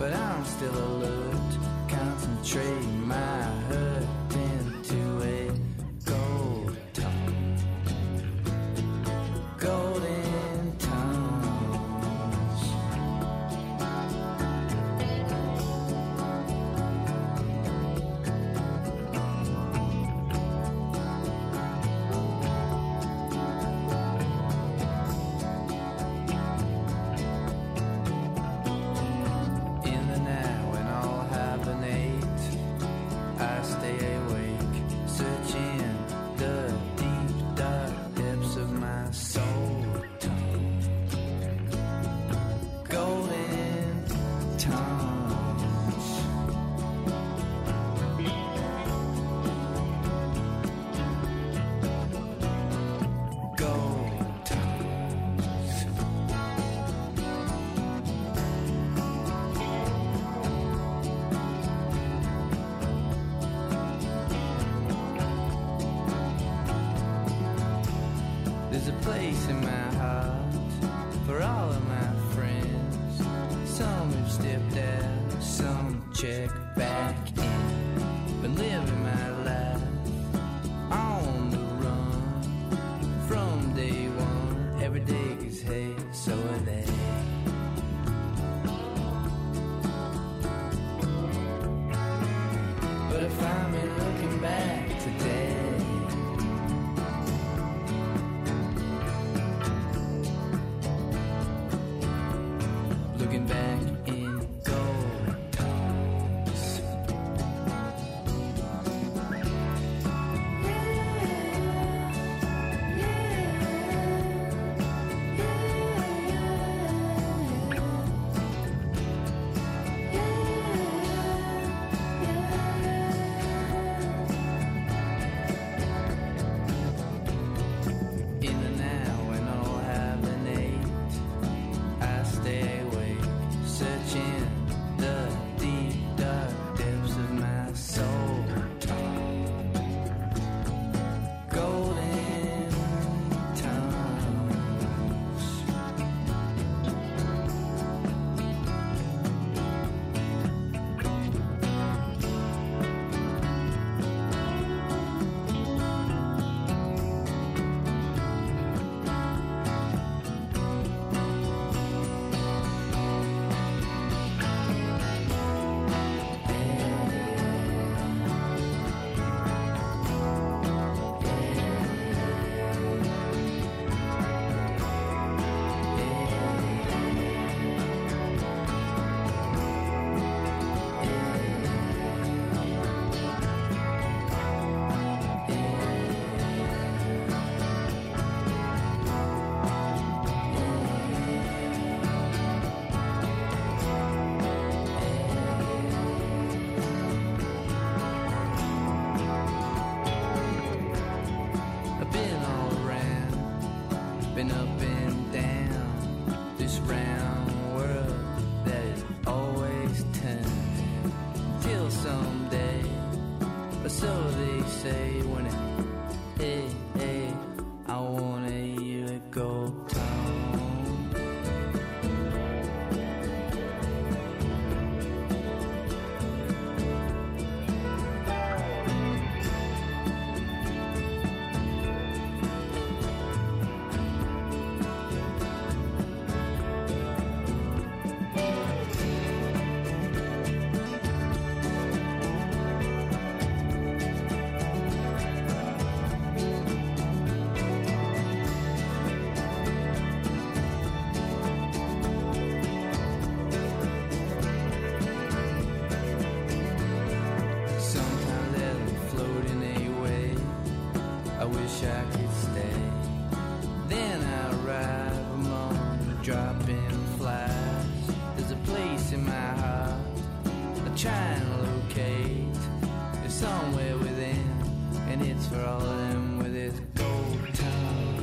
but I'm still alert, concentrating my hurt into a gold tongue, golden tongues. In the night when all hibernate, I stay awake, searching the deep dark depths of my soul tongue, golden tongues. Gold tongues. There's a place in my heart for all of my friends. Some have stepped out, some check back in. Been living my life on the run from day one. Every day is hey, so are they. But I find me looking back today. Looking back in gold tongues. In the now when all hibernate, I stay awake, searching the deep dark depths of my soul tongue, golden tongues. I've been all around, been up and down this round world that is always turning till someday, or so they say when it, hey, hey, I wanna hear it go down. Sometimes let them floating away, I wish I could stay. Then I arrive among the dropping flies. There's a place in my heart I try and locate. It's somewhere within, and it's for all of them with its gold tongues.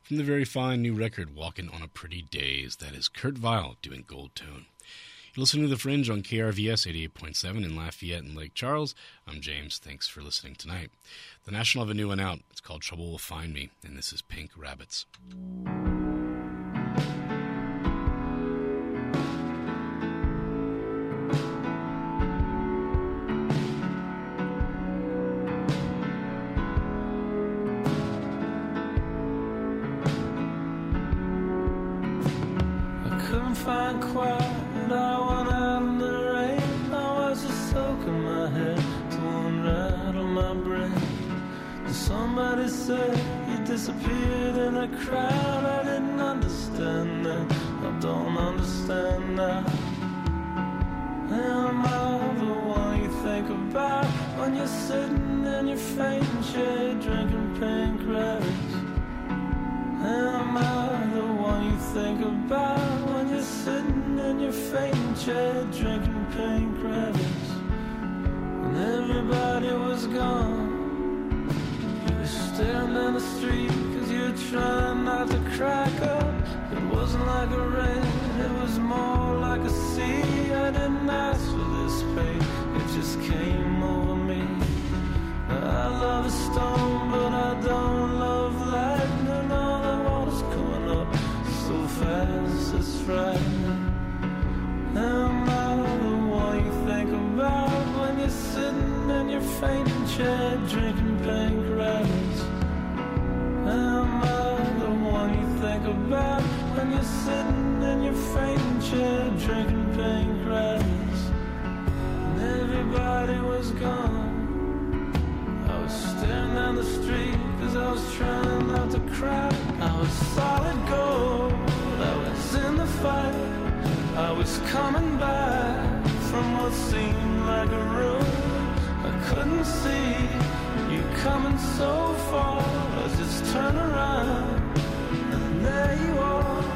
From the very fine new record, Walkin' on a Pretty Daze, that is Kurt Vile doing Gold Tone. You're listening to The Fringe on KRVS 88.7 in Lafayette and Lake Charles. I'm James. Thanks for listening tonight. The National have a new one out. It's called Trouble Will Find Me, and this is Pink Rabbits. Find quiet, I went out in the rain. I was just soaking my head to unrattle my brain. Somebody said you disappeared in a crowd. I didn't understand then, I don't understand now. Am I the one you think about when you're sitting in your fainting chair drinking pink rabbits? Am I the one you think about when you're sitting in your fainting chair drinking pink rabbits? And everybody was gone. You were staring down the street cause you were trying not to crack up. It wasn't like a rain, it was more like a sea. I didn't ask for this pain, it just came over me. I love a storm but I don't love lightning. All that water's coming up so fast, it's frightening. Am I the one you think about when you're sitting in your fainting chair drinking pink rabbits? Am I the one you think about when you're sitting in your fainting chair drinking pink rabbits? And everybody was gone. I was staring down the street cause I was trying not to cry. I was solid gold, I was in the fight. I was coming back from what seemed like a room. I couldn't see you coming so far. I just turned around and there you are.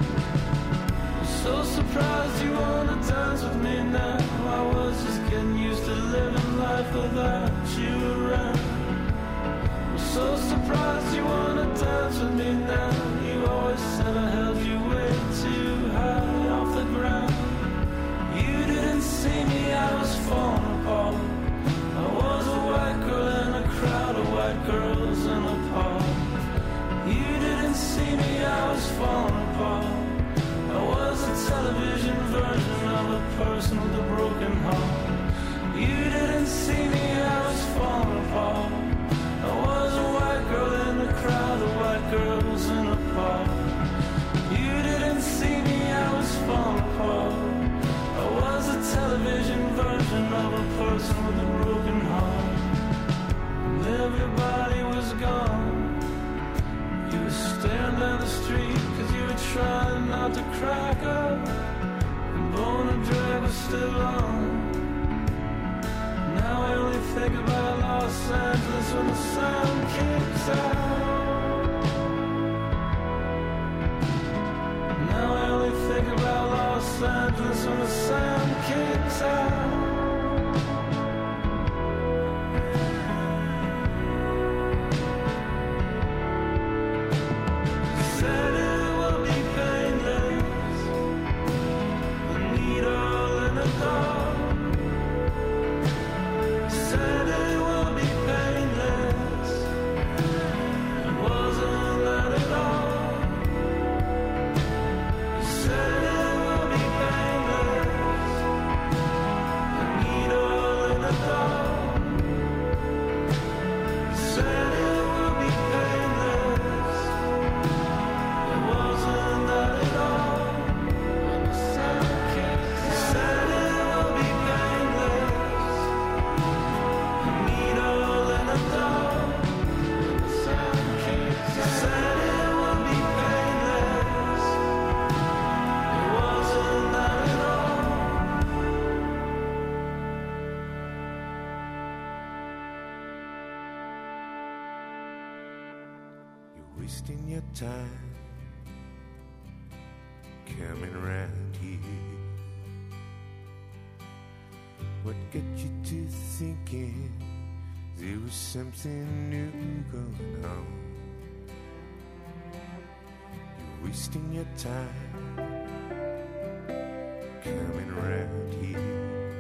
I'm so surprised you wanna dance with me now. I was just getting used to living life without you around. I'm so surprised you wanna dance with me now. You always said I held you way too high off the ground. You didn't see me, I was falling apart. I was a white girl in a crowd of white girls in a park. You didn't see me, I was falling apart. I was a television version of a person with a broken heart. You didn't see me, I was falling apart. I was a white girl in a crowd of white girls in a park. You didn't see me, I was falling apart. I was a television version of a person with a broken heart. And everybody was gone. You were staring down the street cause you were trying not to crack up. And Bone and Drag was still on. Now I only think about Los Angeles when the sun kicks out. Now I only think about Los Angeles when the sun kicks out. Said it will be painless, a needle in a dog. Said it will be painless, it wasn't that at all. Said it will be painless, a needle in a dog. Said it will be painless, it wasn't that at all. Said it will be painless, a needle in a dog. Said it will be painless, it wasn't that at all. You're wasting your time coming around here. What got you to thinking there was something new going on? wasting your time coming around here.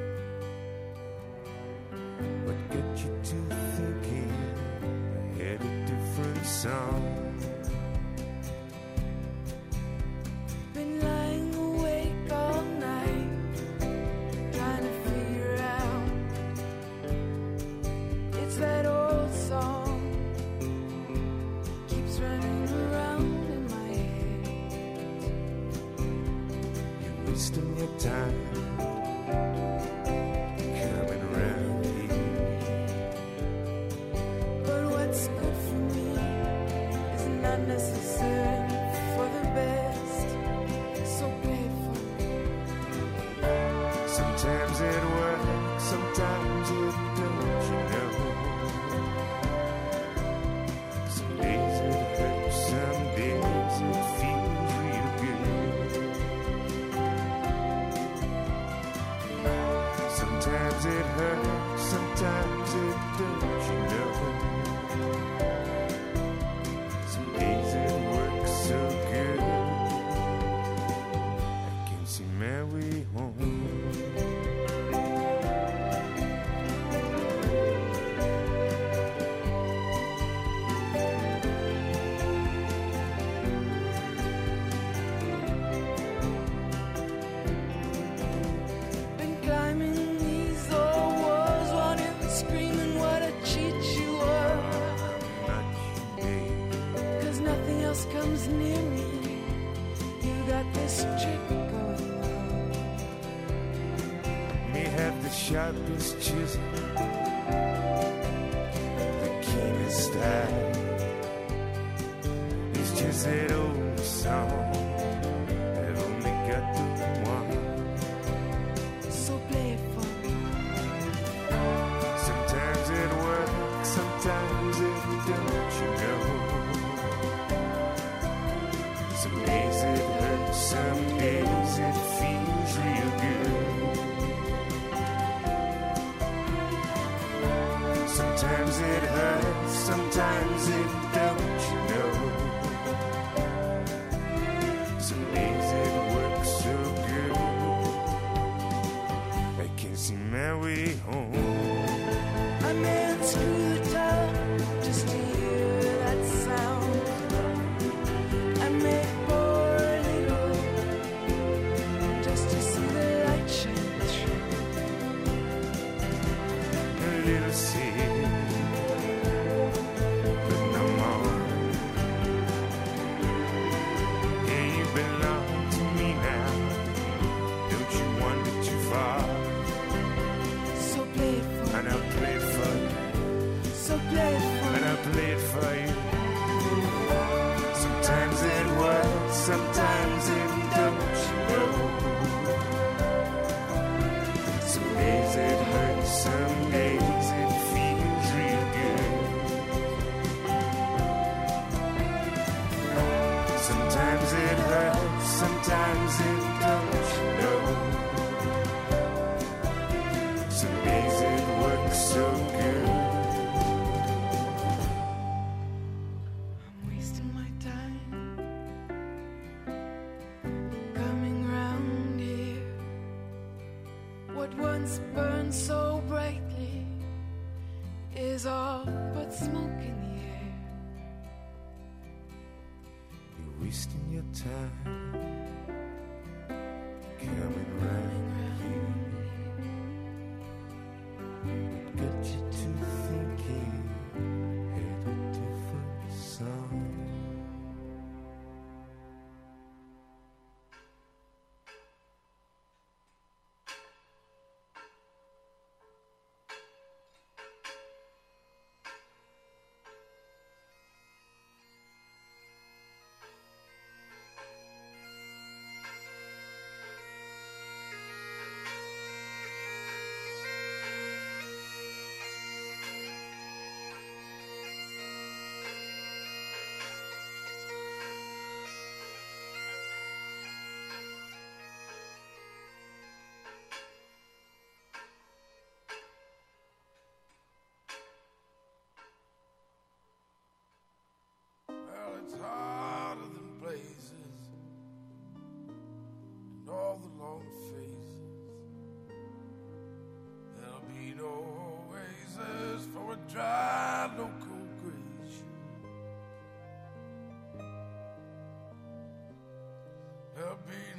What got you to thinking I had a different song? Been lying awake all night, trying to figure out. It's that old song, keeps running around in my head. You're wasting your time coming around here. But what's good for me is not necessarily for the best. So play it for me. Sometimes it works, sometimes it don't, you know. Some days it hurts, some days it feels real good. Sometimes it hurts, sometimes it don't, you know. Some days it works so good, I can see my way home. Been climbing these old walls, wanting to scream and what a cheat you were. Not you, babe. 'Cause nothing else comes near me. You got this trick going on. May have the sharpest chisel, the keenest eye. It's just that old song, I've only got the one. So play it for me. Sometimes it works, sometimes it don't, you know. Some days it hurts, some days it feels real good. Sometimes it hurts, sometimes it don't, you know. Some days it works so good, I can see my way home. I may unscrew the top just to hear that sound. I may pour a little just to see the light shine through. A little seed, but no more. Yeah, you belong to me now. Don't you wander too far, So play it for and I'll play it for you, So play it for and I'll play it for you. Sometimes it works, sometimes it don't, you know. Some days it hurts, some days it feels real good. Sometimes it hurts, sometimes it don't, you know. Some days it works so good. I'm wasting my time coming round here. What once burned so brightly is all but smoke in the air. You're wasting your time coming round here. What got you to thinking had a different song?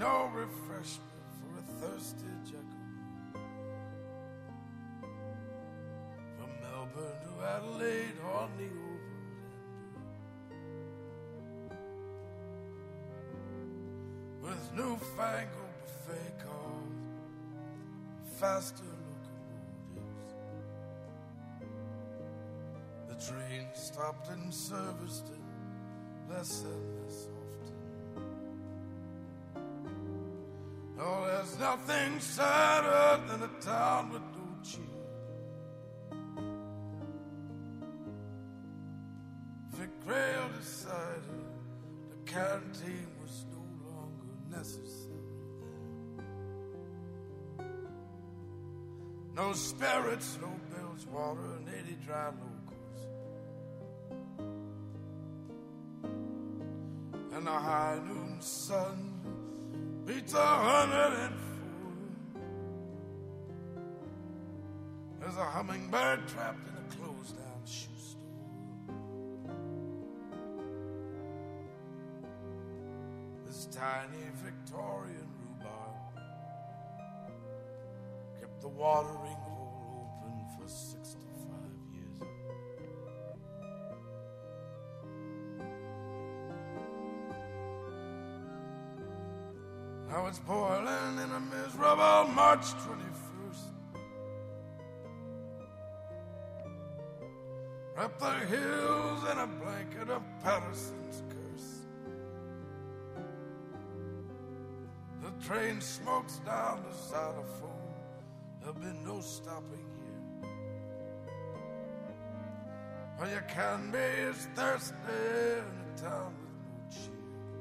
no refreshment for a thirsty jackal. From Melbourne to Adelaide on the overland, with newfangled buffet cars, faster locomotives. The train stopped and serviced it less and less often. Oh, there's nothing sadder than a town with no cheer. Vic Rail decided the canteen was no longer necessary there. No spirits, no bilge water, and 80 dry locals. And the high noon sun beats 104. There's a hummingbird trapped in a closed-down shoe store. This tiny Victorian rhubarb kept the watering hole open for 65 years. Now it's boiling in a miserable March 21st. Wrap the hills in a blanket of Patterson's curse. The train smokes down the xylophone. There'll be no stopping here. All you can be is thirsty in a town with no cheer.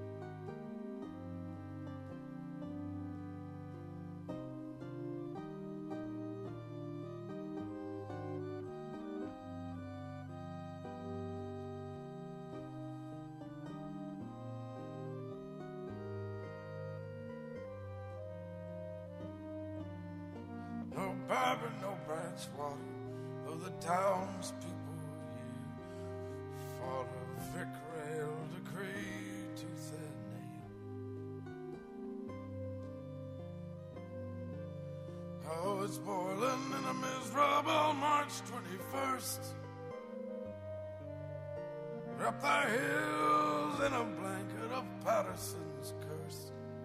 No bourbon, no branch water, though the townspeople here fought a Vic Rail decree tooth and nail. Oh, it's boiling in a miserable March 21st. Wrap the hills in a blanket of Patterson's curse.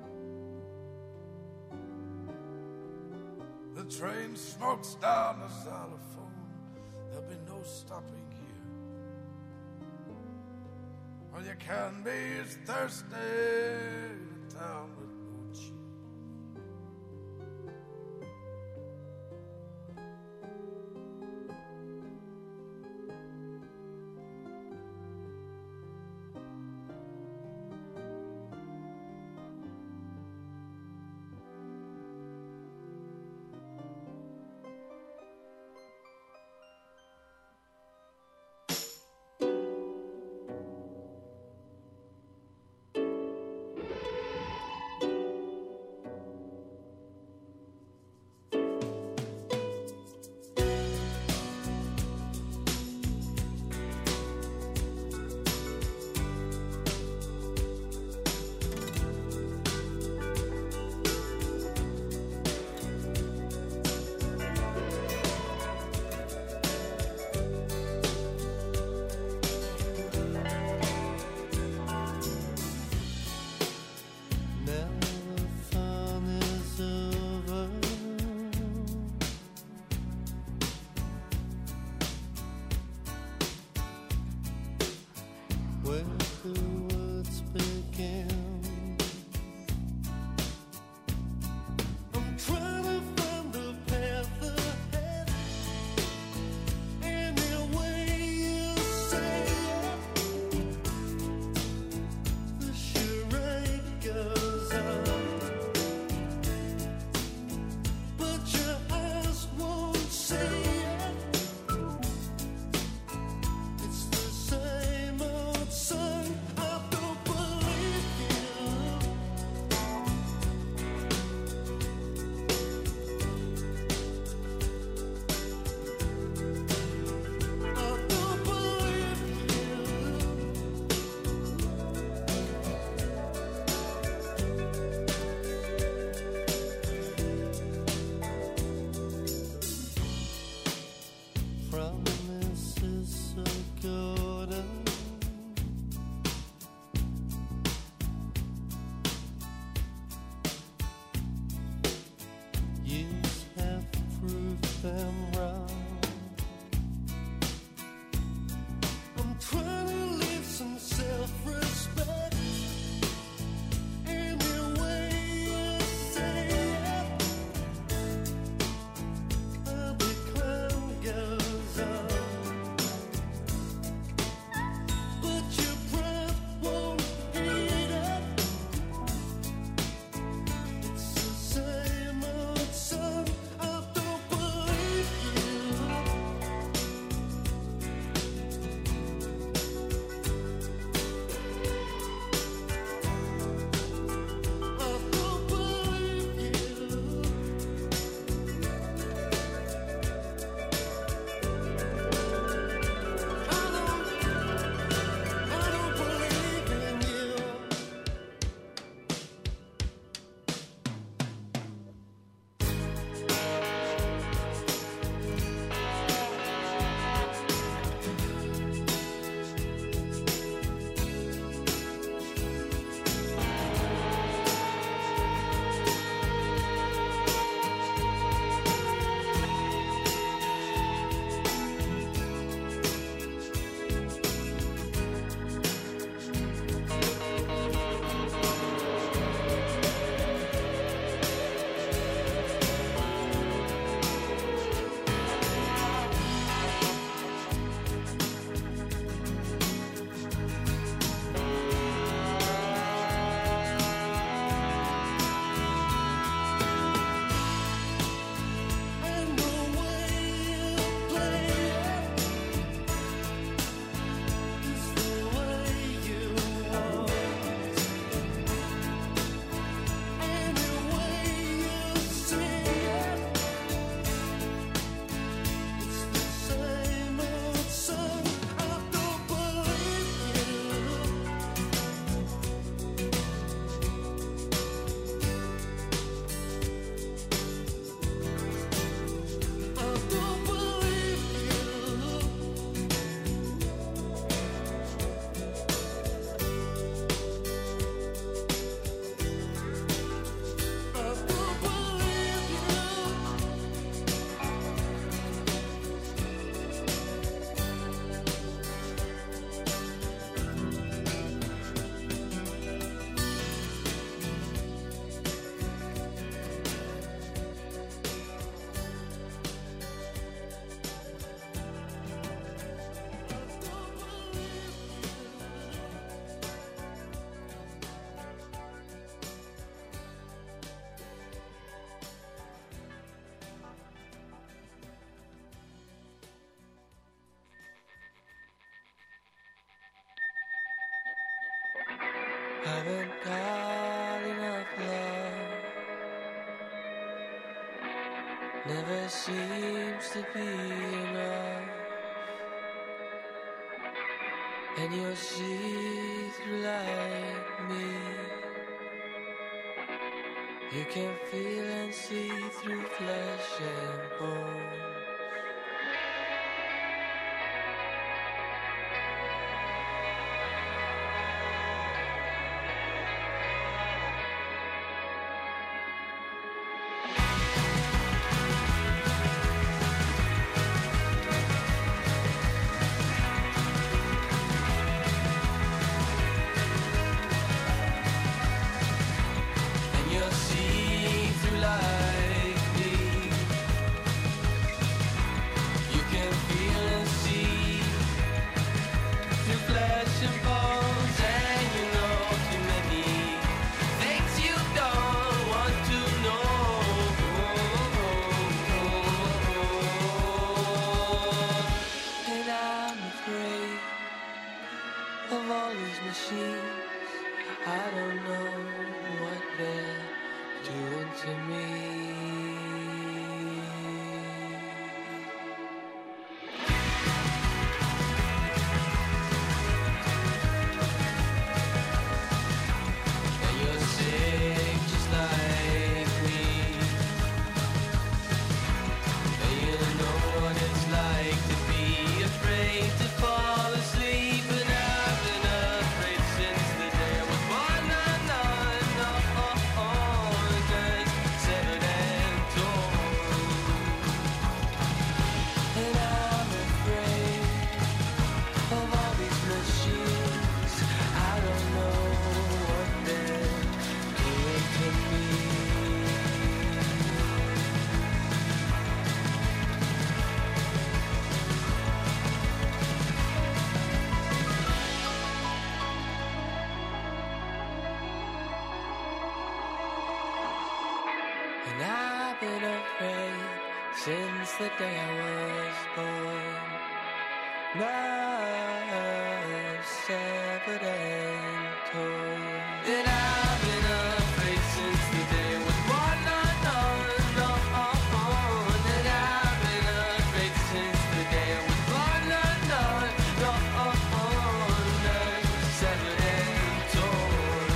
The train smokes down the xylophone. There'll be no stopping here. All you can be is thirsty in a town with no cheer. Haven't got enough love. Never seems to be enough. And you're see-through like me. You can feel and see through flesh and bone. And I've been afraid since the day I was born. Love severed and torn. And I've been afraid since the day I was born. No, no, no, and I've been afraid since the day I was born. No, no, no, severed and torn.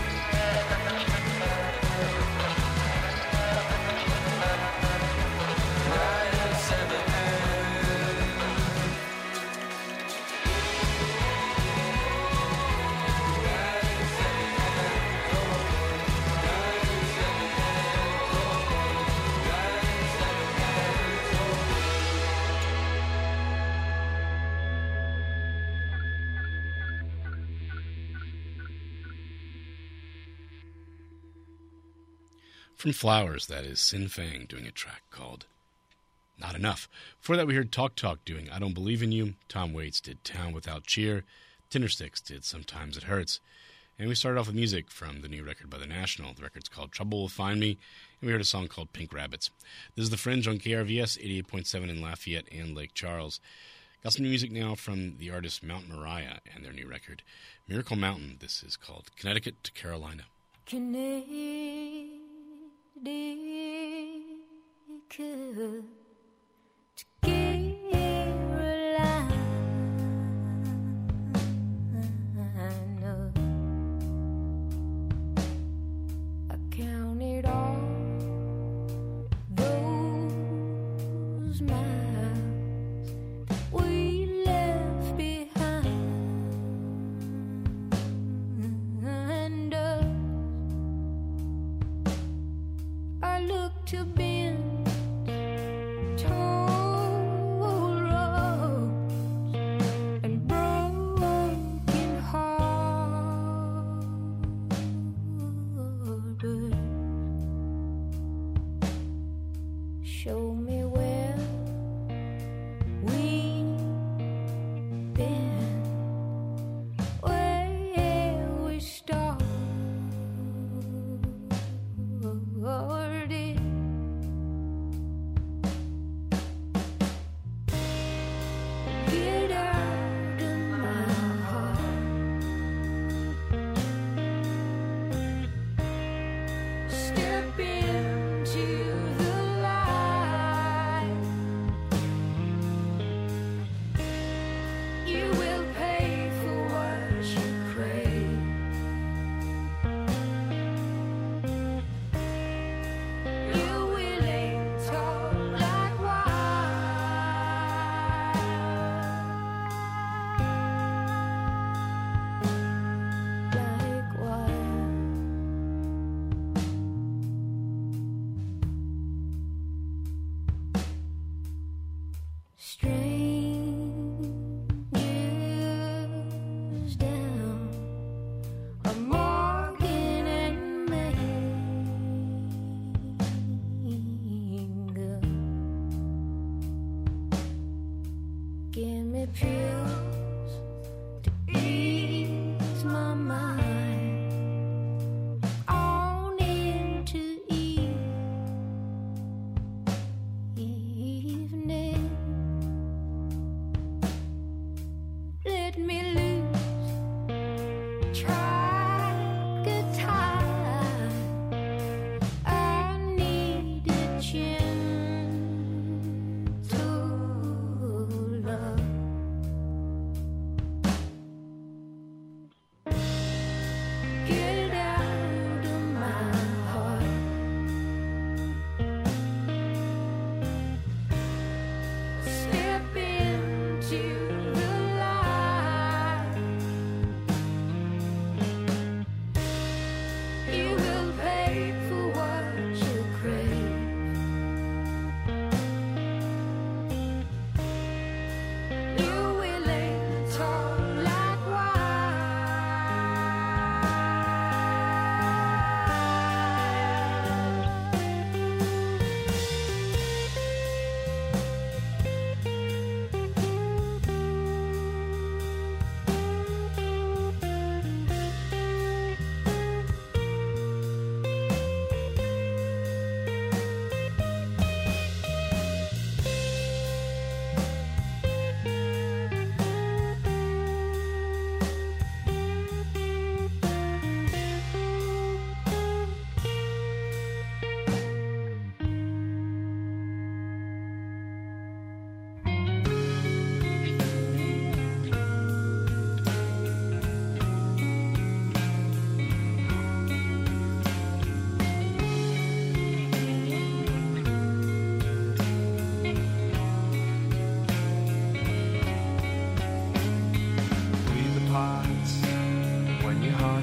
From Flowers, that is Sin Fang doing a track called Not Enough. Before that, we heard Talk Talk doing I Don't Believe in You. Tom Waits did Town Without Cheer. Tindersticks did Sometimes It Hurts. And we started off with music from the new record by The National. The record's called Trouble Will Find Me. And we heard a song called Pink Rabbits. This is The Fringe on KRVS 88.7 in Lafayette and Lake Charles. Got some new music now from the artist Mount Moriah and their new record, Miracle Mountain. This is called Connecticut to Carolina. Connecticut to Carolina. I counted all those miles we left behind, and I look to bend toll roads and broken harbors. Show me where we've been, where we started. Get out of my heart.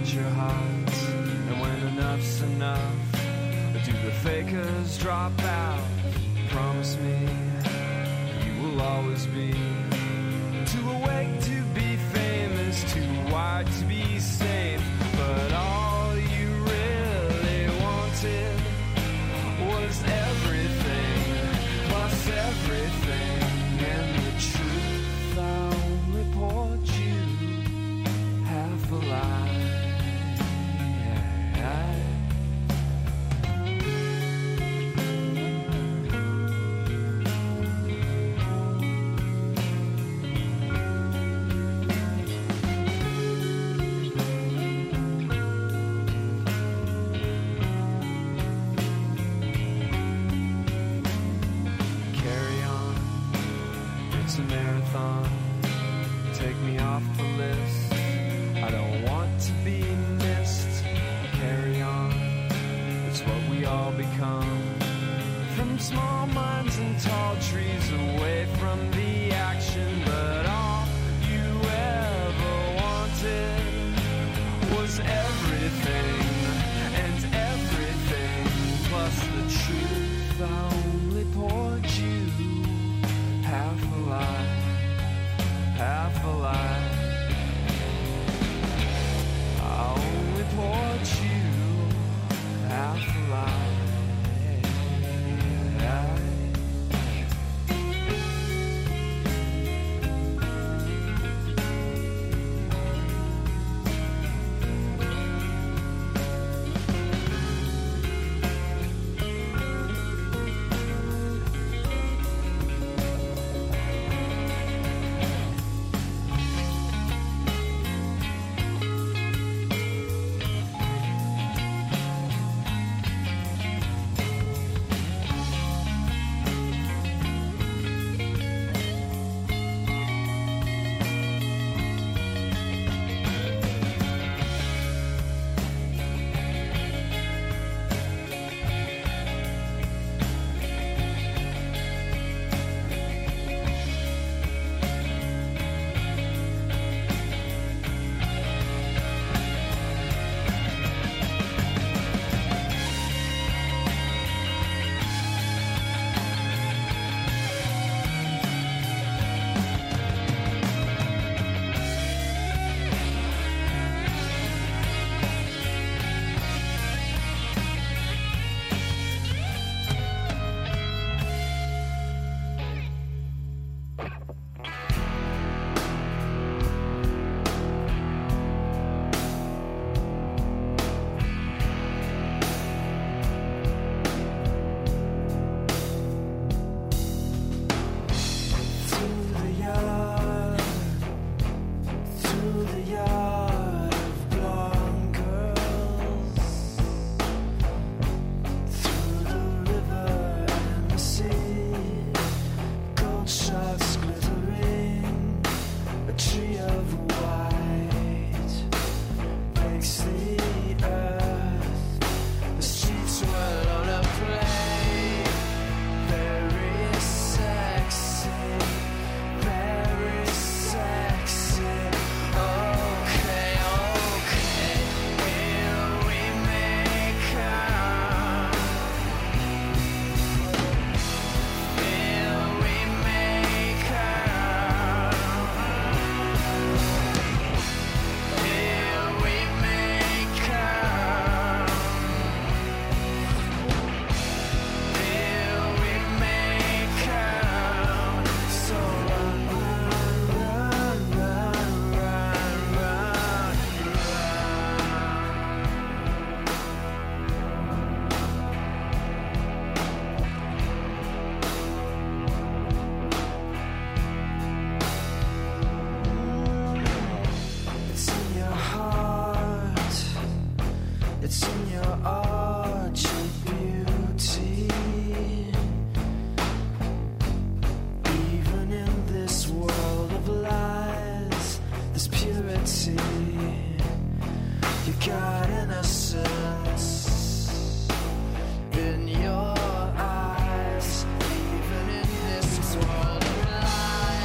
want your heart? And when enough's enough, do the fakers drop out? Promise me you will always be too awake to be famous, too wide to be safe. But all you really wanted was everything, plus everything, and the truth I only poured you half a lie. Take me off the list. I don't want to be missed. Carry on. It's what we all become. From small minds and tall trees, away from the action. But all you ever wanted was everything, and everything plus the truth. I only poured you half a lie. Half a lie. I only poured you half a lie.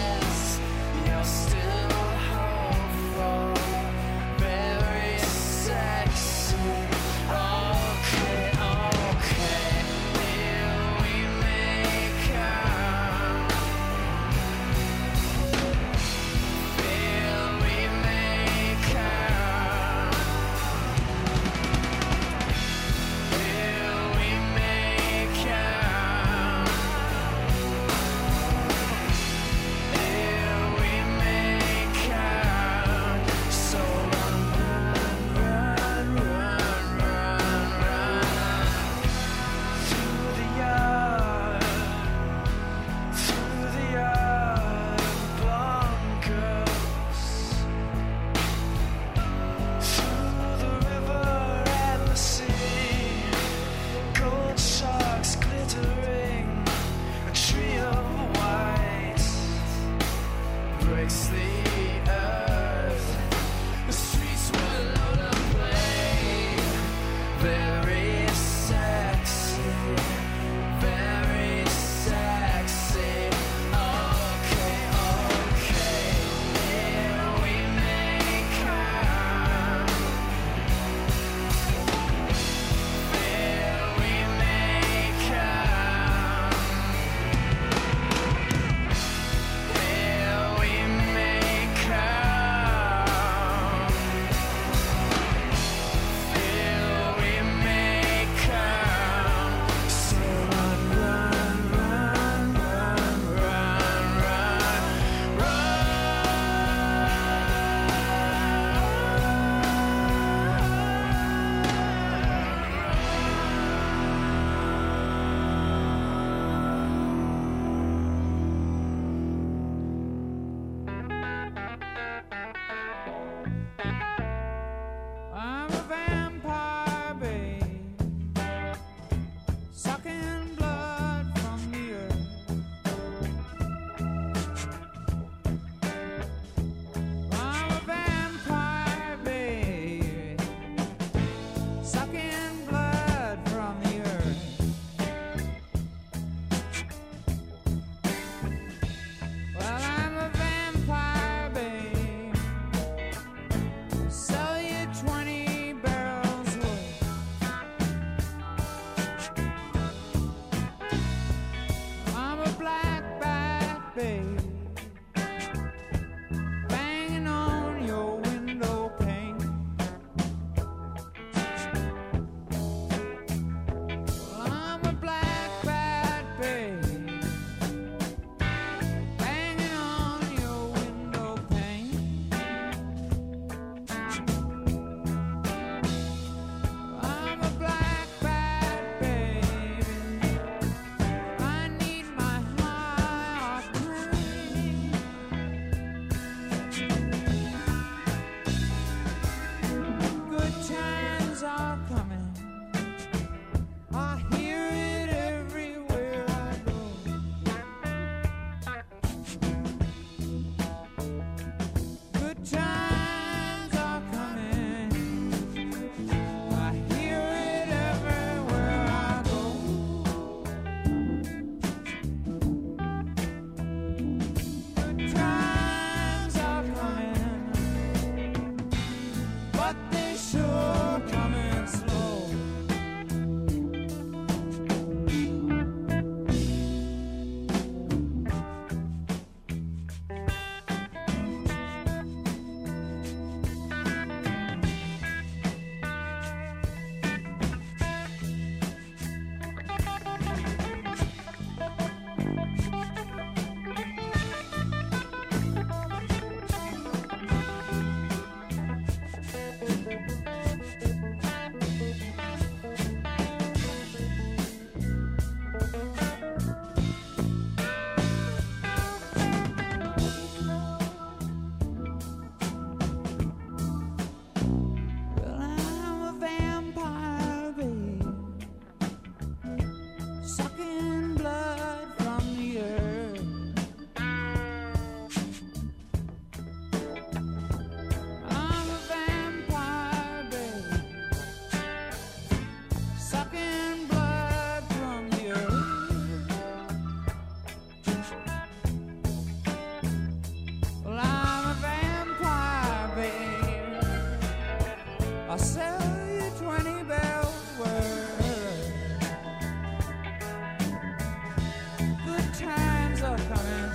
Still hopeful, very sad. you're coming slow. Well, I'm a vampire, babe, sucking blood from the earth. I'm a vampire, babe, sucking blood from the earth. Well, I'm a vampire, babe, I'll sell you 20 bells worth. Good times are coming.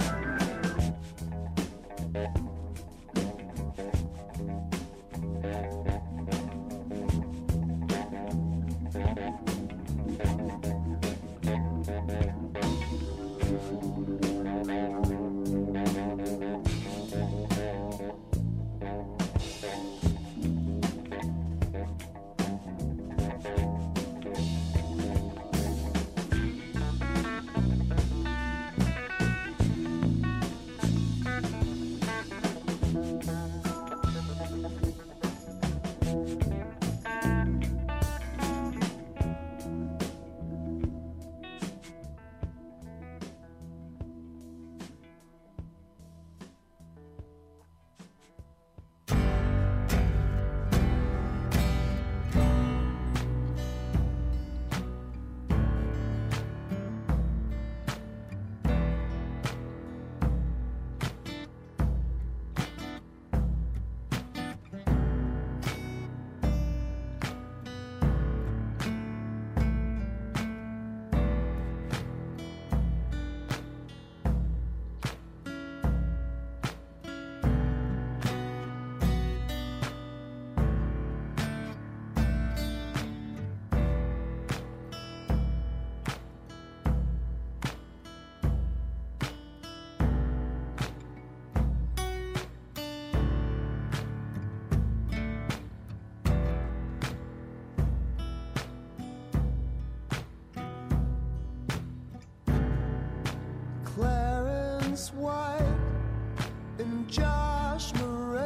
Clarence White and Josh Murray.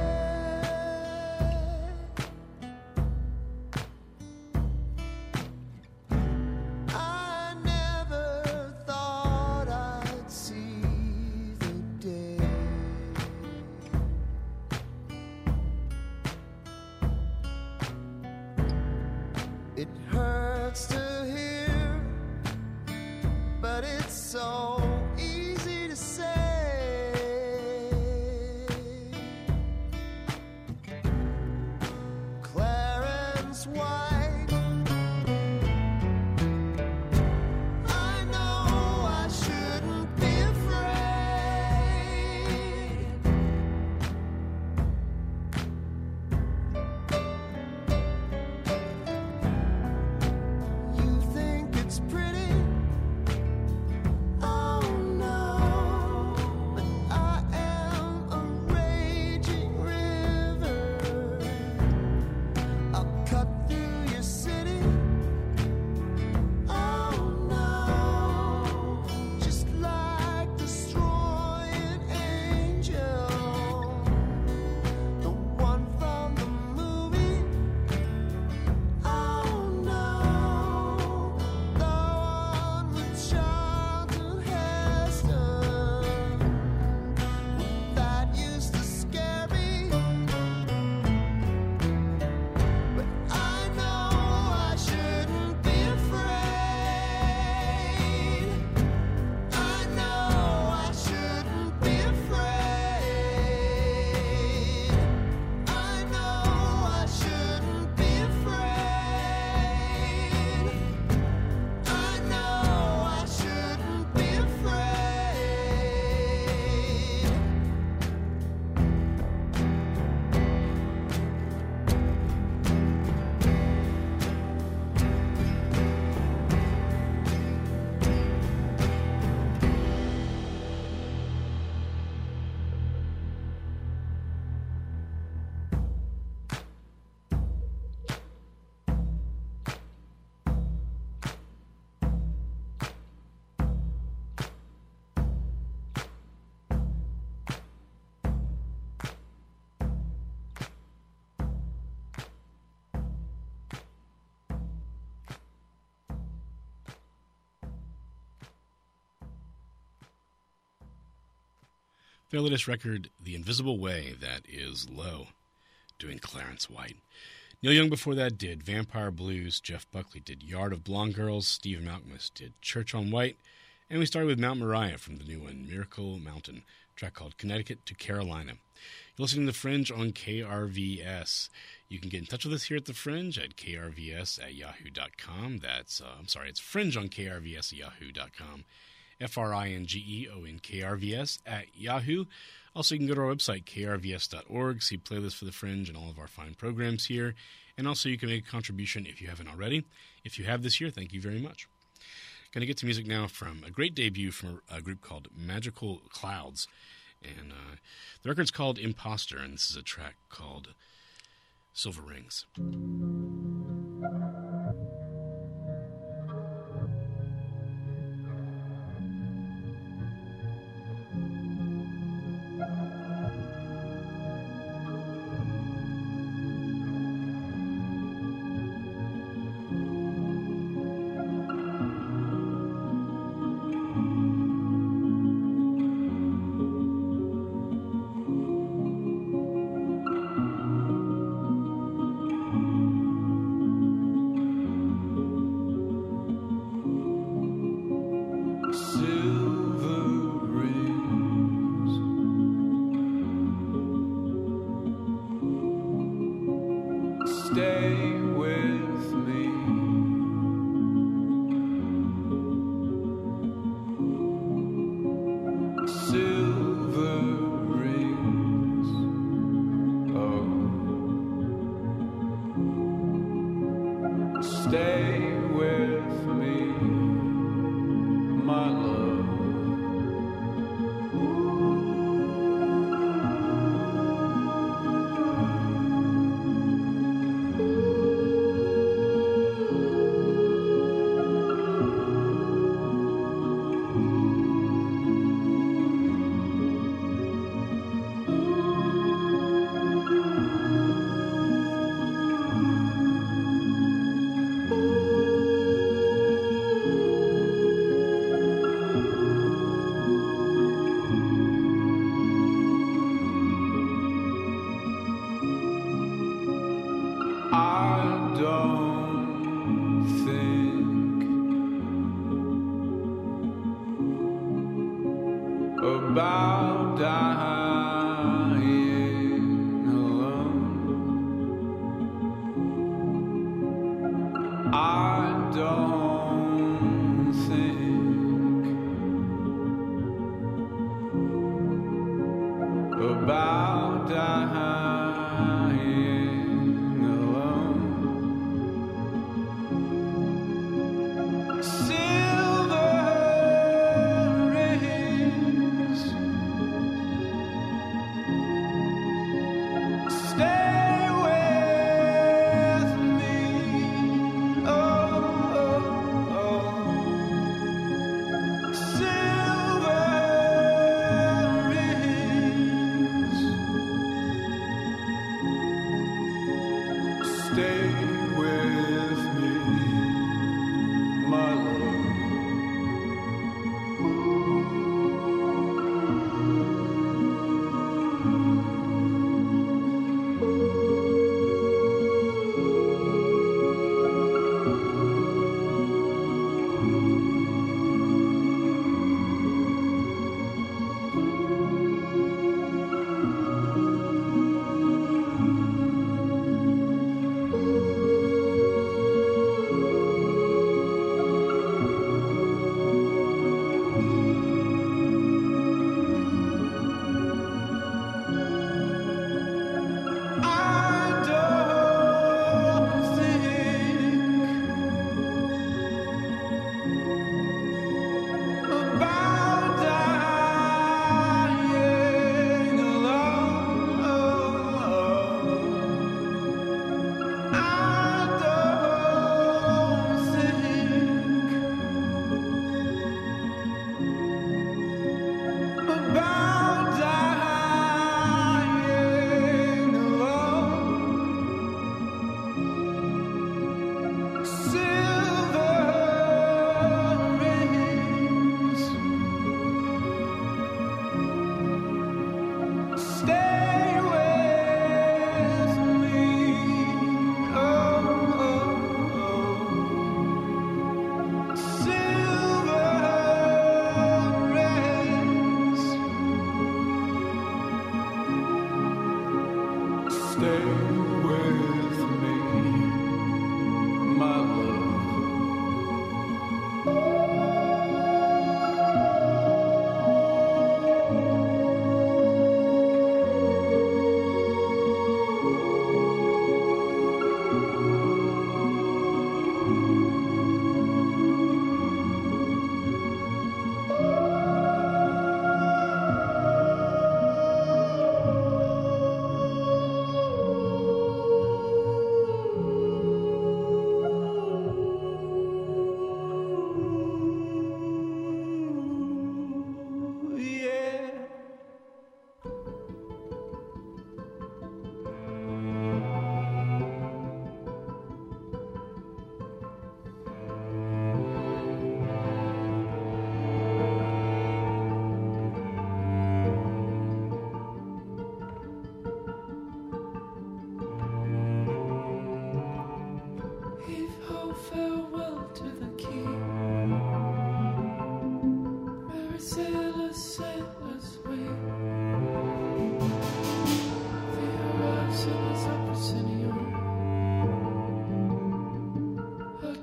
I never thought I'd see the day. It hurts to hear, but it's so easy to say. Clarence White, I know I shouldn't be afraid. You think it's pretty? Oh no, but I am a raging river. I'll cut through Their latest record, The Invisible Way, that is Low, doing Clarence White. Neil Young before that did Vampire Blues, Jeff Buckley did Yard of Blonde Girls, Steve Malkmus did Church on White, and we started with Mount Moriah from the new one, Miracle Mountain, a track called Connecticut to Carolina. You're listening to The Fringe on KRVS. You can get in touch with us here at The Fringe at krvs@yahoo.com. That's, it's Fringe on KRVS@yahoo.com. FRINGEONKRVS at Yahoo. Also, you can go to our website, krvs.org, see playlists for The Fringe and all of our fine programs here. And also, you can make a contribution if you haven't already. If you have this year, thank you very much. Going to get to music now from a great debut from a group called Magical Clouds. And the record's called Imposter, and this is a track called Silver Rings.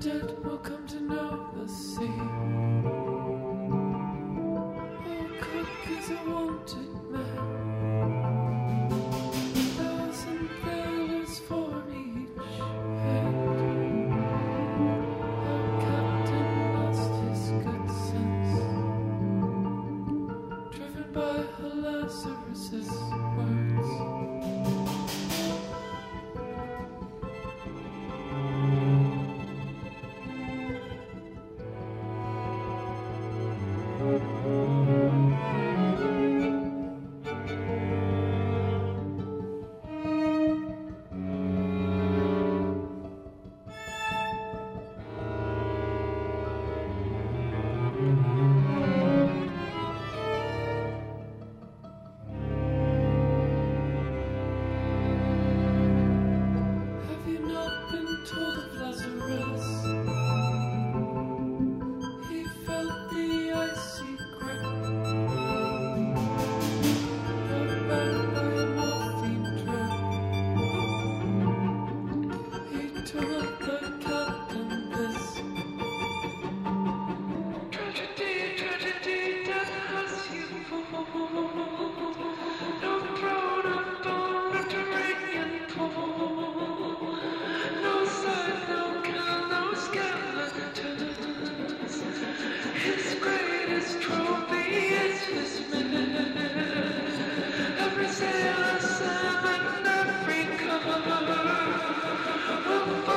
dead will come to know the sea. Oh, Cook is a wanted man. 1,000 thalers for each hand. Our captain lost his good sense, driven by Lazarus's words. Have you not been told of Lazarus? He felt the icy grip, brought back by a morphine drip. He told the